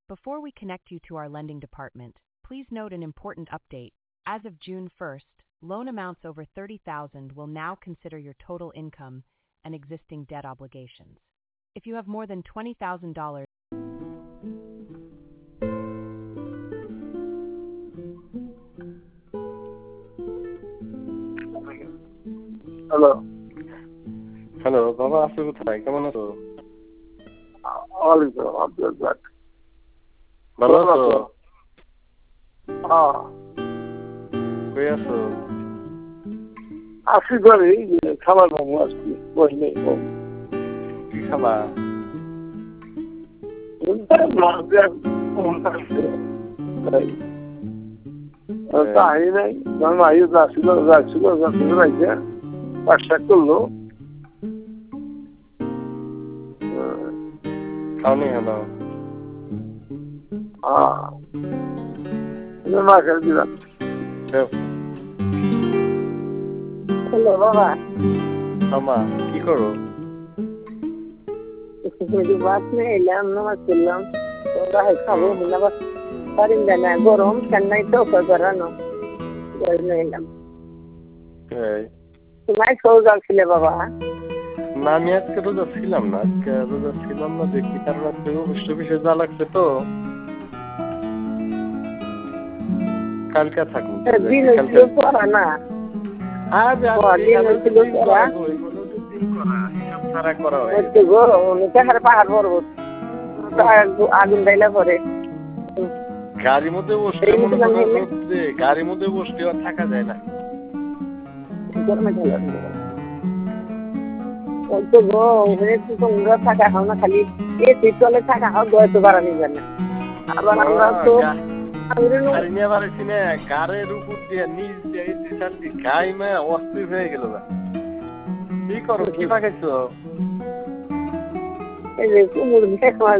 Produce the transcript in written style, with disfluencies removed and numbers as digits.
Before we connect you to our lending department, please note an important update. As of June 1st, loan amounts over $30,000 will now consider your total income and existing debt obligations. If you have more than $20,000, hello hello বাবা, আছো কোথায়? কেমন আছো? ওয়ালাইকুম আব্দুল জাক। ভালো আছো? হ্যাঁ কই আছো? আসি করে খাবার খাবো আজকে বসলে কি খাবা? তাই নাই মাই যাচ্ছিল রাইছে পাশা করলো খাওনি হলো? মা খেয়ে দিলাম। হ্যালো বাবা। মা কি করো? বাস নিয়ে এলাম, নামাজ করলাম, খাবো নামাজ পারিম না, গরম চেন্নাই তো করানো এলাম। তোমার সৌজা ছিল বাবা? না, আমি আজকে রোজা ছিলাম না, দেখি কারণ আজকে অবশ্য বিষয় যা লাগছে তো কালকে থাকবো। না পাহাড় পর্বত আগুন দাইলা পরে গাড়ির মধ্যে বসতে গাড়ির মধ্যে বসতে আর থাকা যায় না। থাকা হয় না, খালি এসি চলে থাকা হয়, বয়স বাড়ানি যায় না। আবার আমরা তো গাড়ির উপর দিয়ে নিচ দিয়ে গাইমা অস্থির হয়ে গেল। কি করো? কি পাকাইছো? এই যে